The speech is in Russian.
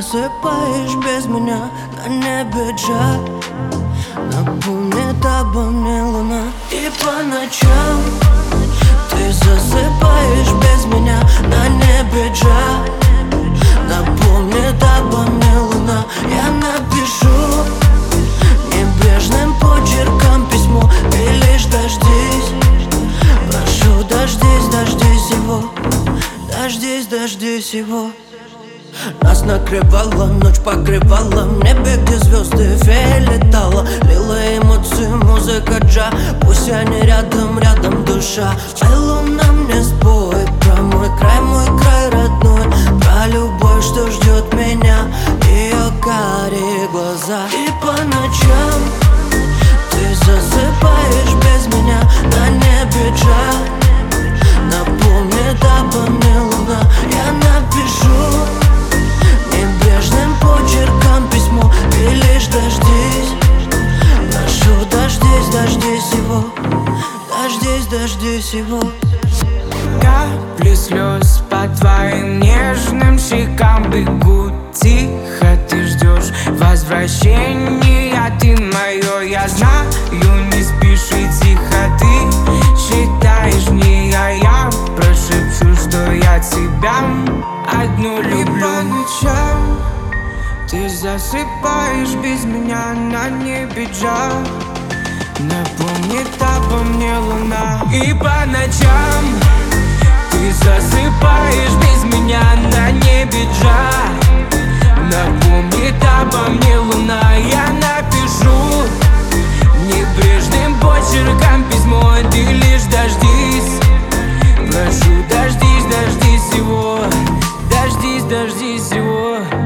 засыпаешь без меня, на небе джа. Напомнит обо мне луна. И по ночам ты засыпаешь без меня, на небе джа. Напомнит обо мне луна. Я напишу небрежным почерком письмо, ты лишь дождись. Прошу, дождись, дождись его. Дождись, дождись его. Нас накрывала, ночь покрывала, в небе, где звезды, фея летала. Лила эмоции, музыка джа. Пусть они рядом, рядом душа. Ай, луна мне спой про мой край родной, про любовь, что ждет меня, ее карие глаза. И по ночам ты засыпаешь без меня, на небе джа. Напомнит обо мне луна. Я напишу небрежным почерком письмо, ты лишь дождись. Прошу, дождись, дождись его. Дождись, дождись его. Капли слез по твоим нежным щекам бегут тихо. Ты ждешь возвращения, ты мое, я знаю, не спишь и тихо. Ты считаешь мне, а я прошепчу, что я тебя одну люблю. И по ночам ты засыпаешь без меня, на небе джа. Напомнит обо мне луна. И по ночам ты засыпаешь без меня, на небе джа. Напомнит обо мне луна. Я напишу небрежным почерком письмо, ты лишь дождись. Прошу, дождись, дождись его. Дождись, дождись его.